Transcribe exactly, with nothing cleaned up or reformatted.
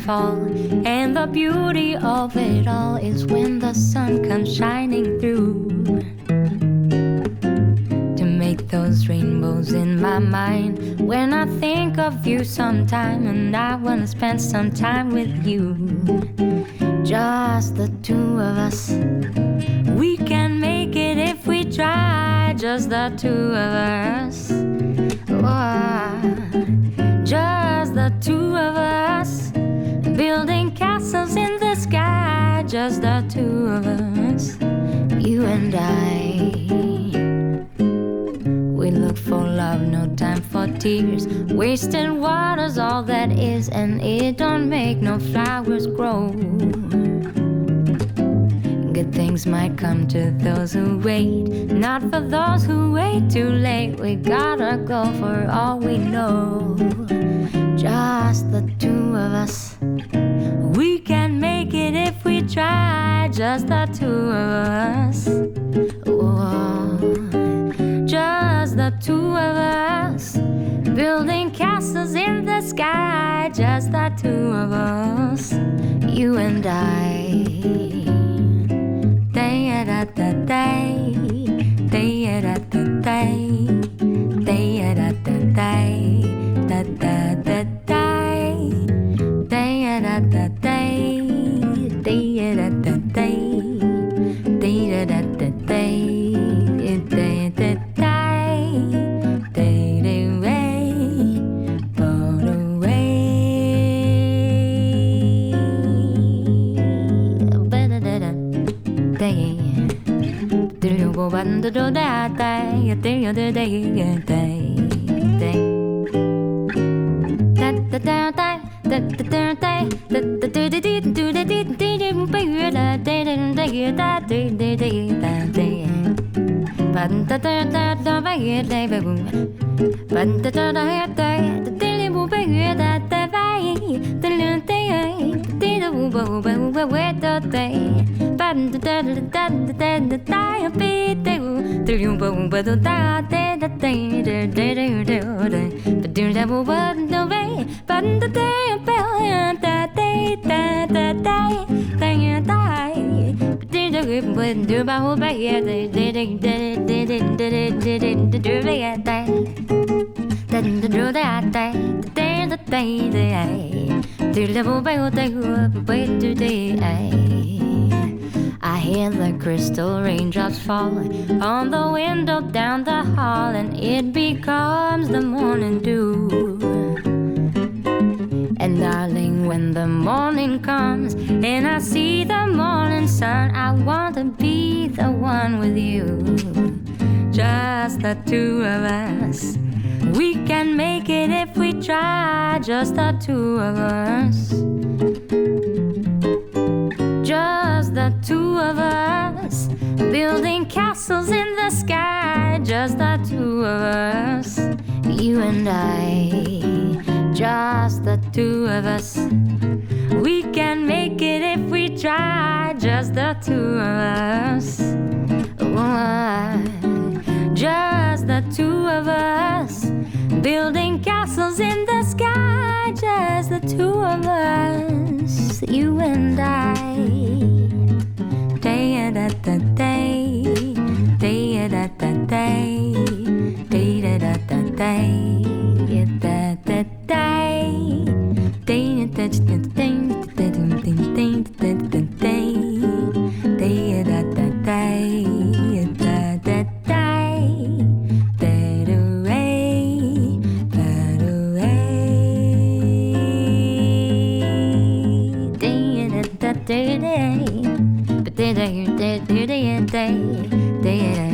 fall, and the beauty of it all is when the sun comes shining through to make those rainbows in my mind. When I think of you sometime, and I wanna spend some time with you, just the two of us. We can make it if we try, just the two of us. Oh, just the two of us, building castles in the sky, just the two of us, you and I. We look for love, no time for tears. Wasted water's all that is, and it don't make no flowers grow. Good things might come to those who wait, not for those who wait too late. We gotta go for all we know, just the two of us. We can make it if we try, just the two of us. Whoa. Just the two of us, building castles in the sky, just the two of us, you and I. Day da da day, day da da day, day da da day, da da da day, day da da day, day da da day, day da da day, day da da. One to do that day, day, day, day, day, day. Da da da da da da da da da da da da da da da I hear the crystal raindrops falling on the window down the hall, and it becomes the morning dew. And darling, when the morning comes and I see the morning sun, I want to be the one with you, just the two of us. We can make it if we try, just the two of us. Just the two of us, building castles in the sky, just the two of us, you and I. Just the two of us. We can make it if we try, just the two of us. Oh, just the two of us, building castles in the sky, just the two of us, you and I. Day da da day, day da da day, day da da day, da da day, day da da day, day da da day, day da da day, da da day, fade away, fade away, day da da day, day, but day day day day day day.